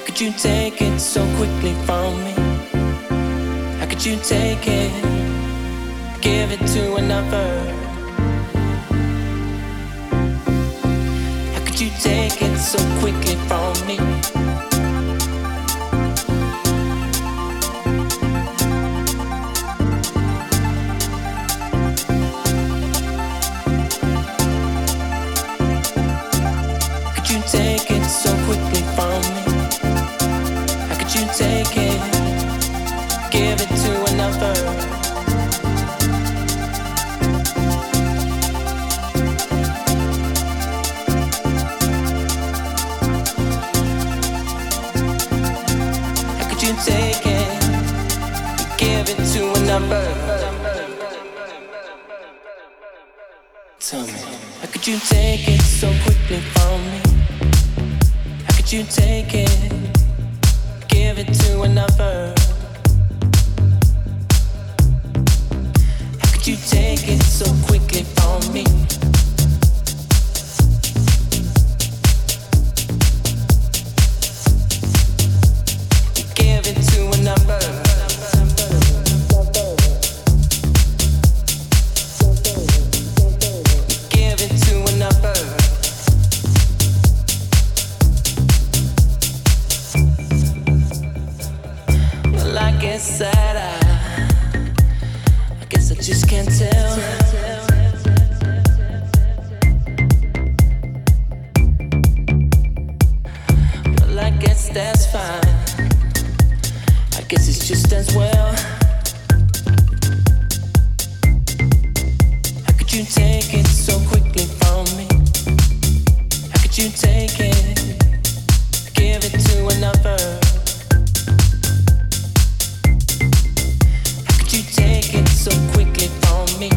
could you take it so quickly from me? How could you take it, give it to another? How could you take it so quickly from me? Could you take it so quickly from me? How could you take it, give it to another? How could you take it, give it to another? Tell me, how could you take it so quickly from me? How could you take it, give it to another? How could you take it so quickly from me? Give it to another. Give it to another. Well, I guess that I guess I just can't tell. Well, I guess that's fine. I guess it's just as well. How could you take it so quickly from me? How could you take it, give it to another? How could you take it so quickly from me?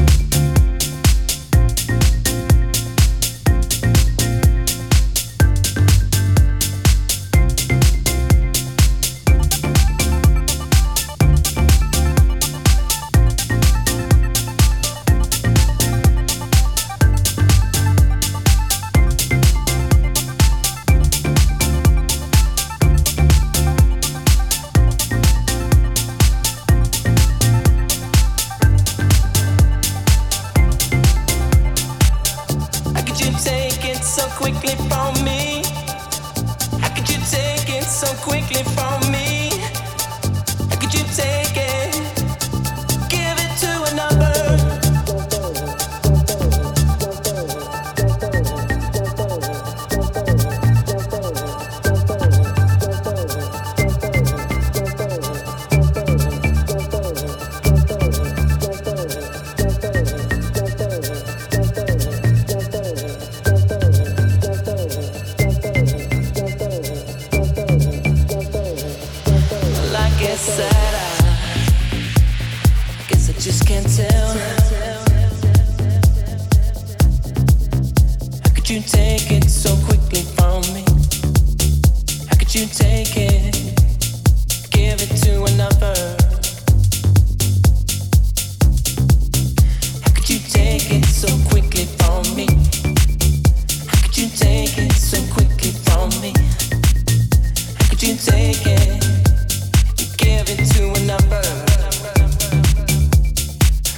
Take it so quickly from me. How could you take it so quickly from me? How could you take it, give it to another? I guess I just can't tell. How could you take it so quickly from me? How could you take it, give it to another? How could you take it so quickly from me? How could you take it so quickly from me? How could you take it, give it to another?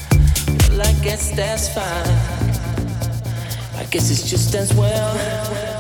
Well, I guess that's fine. I guess it's just as well.